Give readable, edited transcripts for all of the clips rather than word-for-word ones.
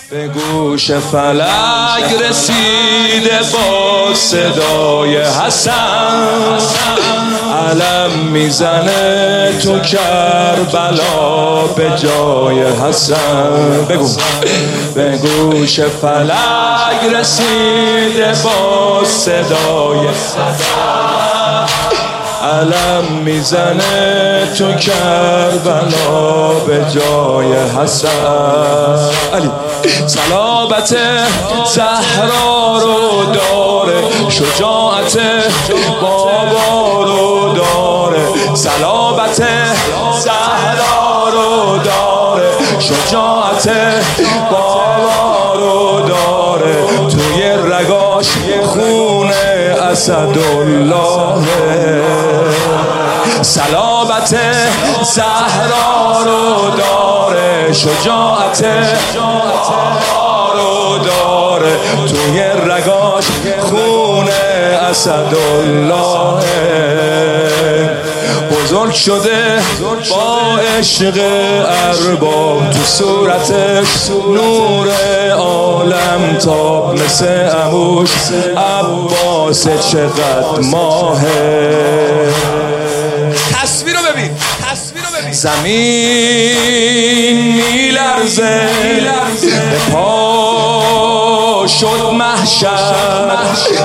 به گوش فلک رسیده با صدای حسن، علم میزنه تو کربلا به جای حسن. بگو به گوش فلک رسیده با صدای حسن، علم میزنه تو کربلا به جای حسن. علی صلابت زهرا رو داره، شجاعت بابا رو داره. صلابت زهرا رو داره، شجاعت بابا رو داره. توی رگاش خون اسدالله، صلابت زهرا رو داره، شجاعت رو داره. توی رگاش خون اسدالله، بزرگ شده با عشق ارباب. تو صورتش نور عالم تاب، مثل عموش عباس چقدر ماهه. تصویر رو ببین، زمین میلرزه، به پا شد محشر.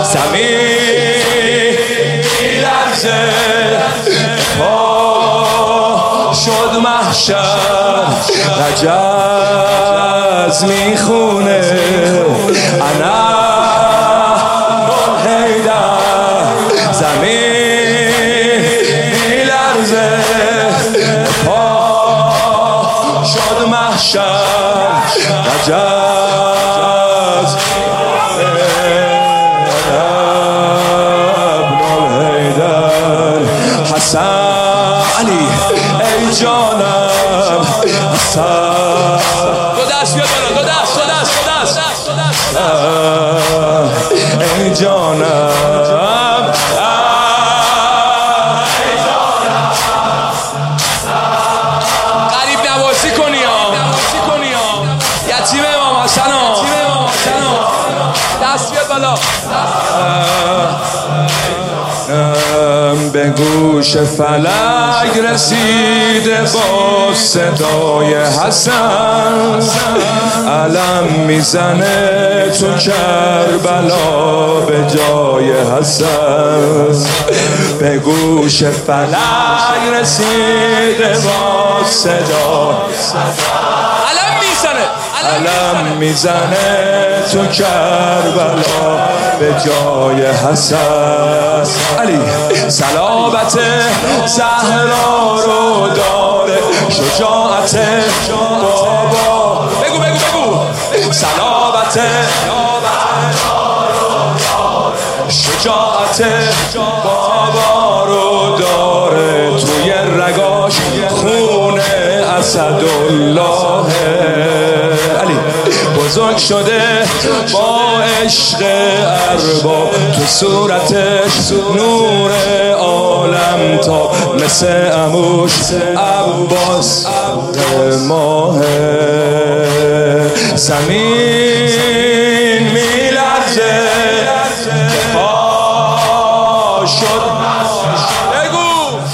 زمین میلرزه، به پا شد محشر. رجز میخونه انا حیدر. زمین میلرزه، شد محشر. رجز ابن الحیدر حسن. علی ای جانم حسن. دو دست بیاد بالا، دو دست. ای جانم، غریب نواسی کنی ها، یتیم امام حسن ها. دست بیاد بالا. به گوش فلک رسیده با صدای حسن، علم میزنه تو کربلا به جای حسن. به گوش فلک رسیده با صدای علم میزنه تو کربلا به جای حسن. علی صلابت زهرا رو داره، شجاعت بابا. بگو صلابت شجاعت بابا رو داره. توی رگاش خون اسدالله. علی بزرگ شده با عشق ارباب. تو صورتش نور عالم تا، مثل عموش عباس ماهه. زمین میلرزه، پا شد. بگو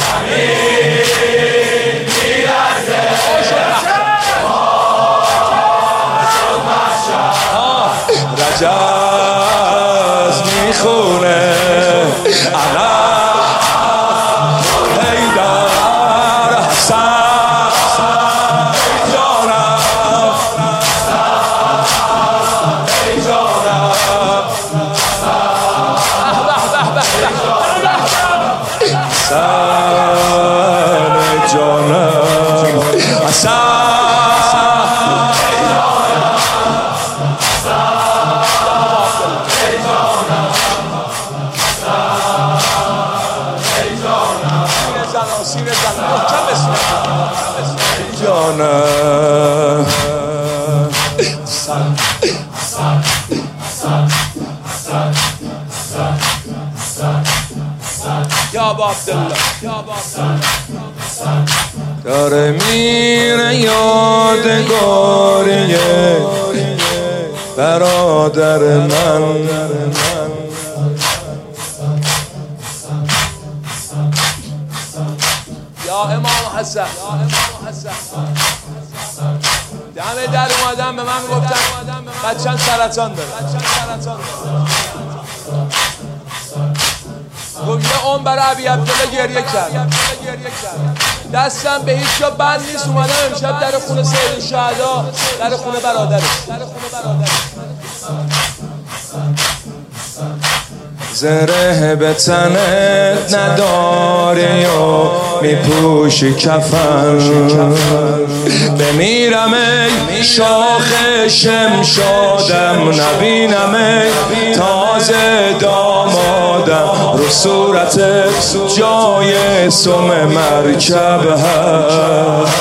زمین میلرزه، رجز میخونه انا حیدر حسن. ای جانم یا با عبدالله داره میره یادگاریه برادر من. یا امام حسن دم در اومدن به من گفتن بچه‌م سرطان داره. گفت یه عمر برای ابی عبدالله گریه کرد، دستم به هیچ جا بند نیست. اومدم امشب در خونه سید الشهدا، در خونه برادرش. زره به تنت نداری و میپوشی کفن، بمیرم ای شاخ شمشادم، نبینم ای تازه دامادم، رو صورتت جای سم مرکب هست.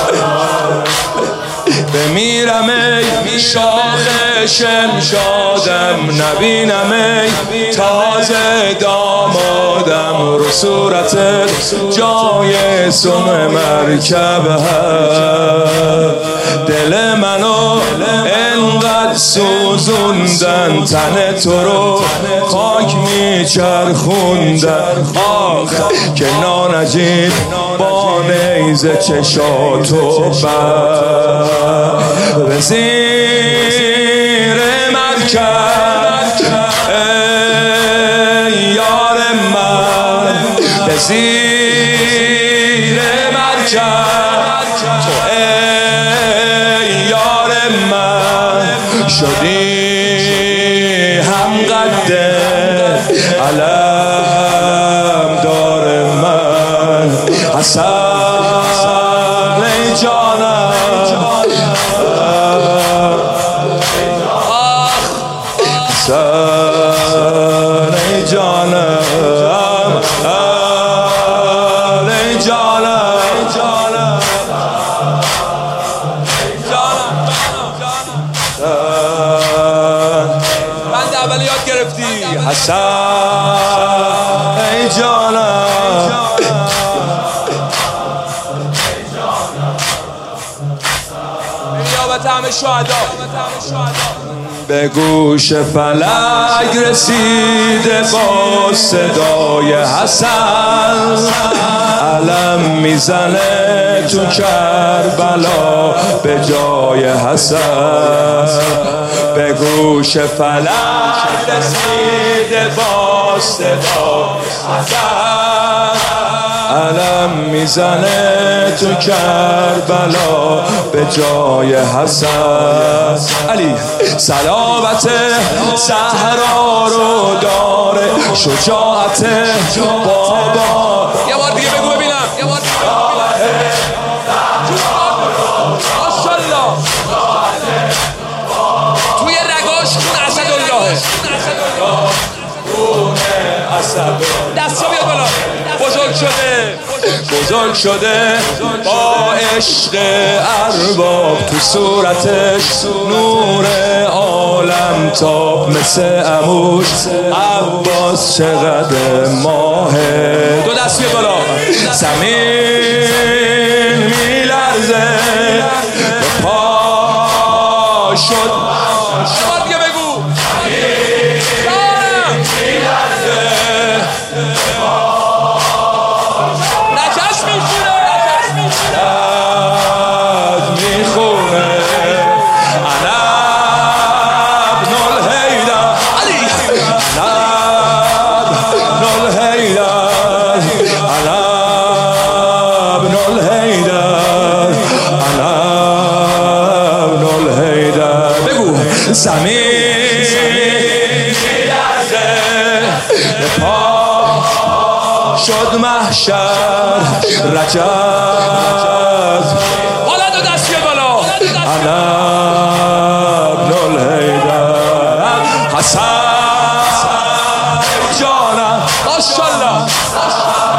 بمیرم ای شاخ شمشادم، نبینم ای تازه دامادم، رو صورتت جای سم مرکب هست. دل منو انقدر سوزوندن، تن تو رو خاک میچرخوندن، آخ که نانجیب با نیزه چشاتو بر به زیر مرکب ای یار من، به زیر مرکب تو ای یار من، شدی هم قد علم دار من، حسن ای جانم، حسن ای جانم، ای جانم، بند اول یاد گرفتی حسن ای جانم. نیابت همه شهدا. به گوش فلک رسیده با صدای حسن، علم میزنه تو کربلا به جای حسن. به گوش فلک رسیده با صدای حسن، علم میزنه تو کربلا به جای حسن. علی صلابت زهرا رو داره، شجاعت بابا. یه بار دیگه بگو ببینم، یه بار ماشاءالله توی رگاش خون اسدالله. دستا بیاد بالا. بزرگ شده با عشق ارباب، تو صورتش نور عالم تاب، مثل عموش عباس چقدر ماهه. دو دست بیاد بالا. زمین میلرزه به پا شد. یه بار دیگه بگو. زمین میلرزه به پا شد محشر رجب. حالا دو دست بیاد بالا. انا ابن الحیدر، حسن جانم، ماشاءالله.